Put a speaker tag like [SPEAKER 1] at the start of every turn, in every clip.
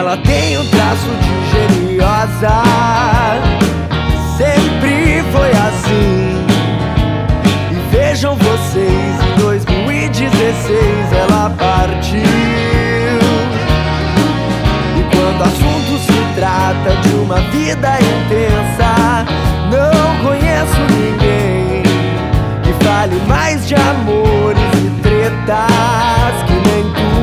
[SPEAKER 1] Ela tem um traço de geniosa, sempre foi assim. E vejam vocês, em 2016 ela partiu. E quando o assunto se trata de uma vida intensa, não conheço ninguém que fale mais de amores e tretas que nem tu.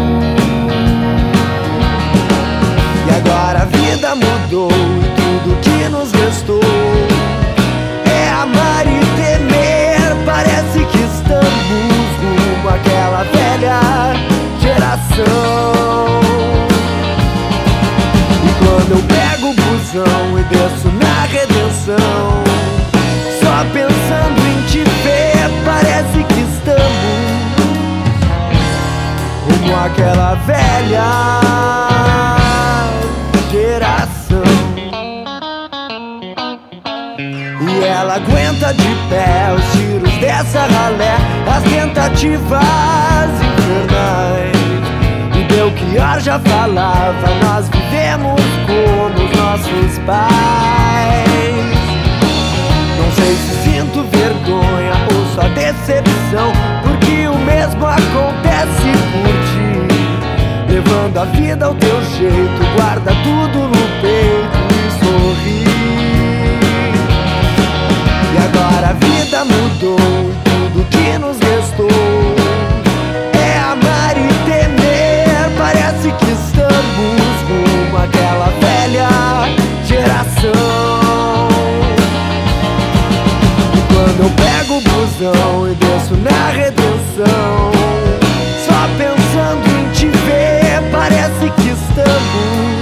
[SPEAKER 1] E agora a vida mudou e tudo que nos restou é amar e temer. Parece que estamos rumo àquela velha geração. E quando eu pego o busão e desço na Redenção, só pensando em te ver, parece que estamos rumo àquela velha geração. E ela aguenta de pé os tiros dessa ralé, as tentativas infernais. E Belchior já falava, nós vivemos como os nossos pais. Não sei se sinto vergonha ou só decepção, porque o mesmo acontece por ti. Levando a vida ao teu jeito, guarda tudo no peito e sorri. E agora a vida mudou e tudo que nos restou é amar e temer. Parece que estamos rumo àquela velha geração. E quando eu pego o busão e desço na Redenção, só pensando em te ver, parece que estamos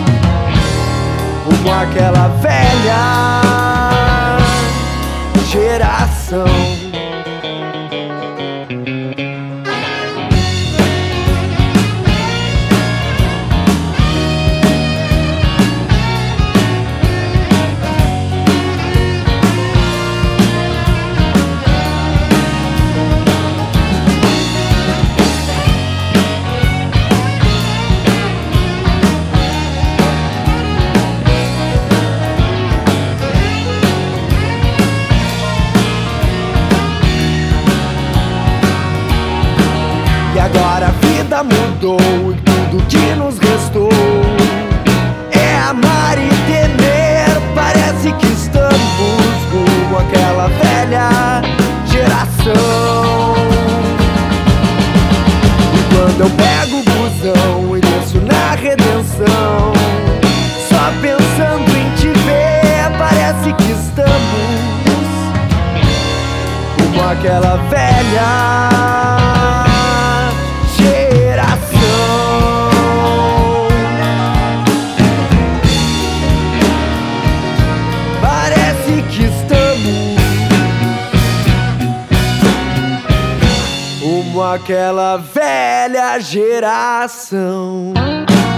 [SPEAKER 1] rumo àquela velha geração. E agora a vida mudou e tudo que nos restou é amar e temer. Parece que estamos rumo àquela velha geração. E quando eu pego o busão e desço na Redenção, só pensando em te ver, parece que estamos rumo àquela velha geração. Parece que estamos rumo àquela velha geração.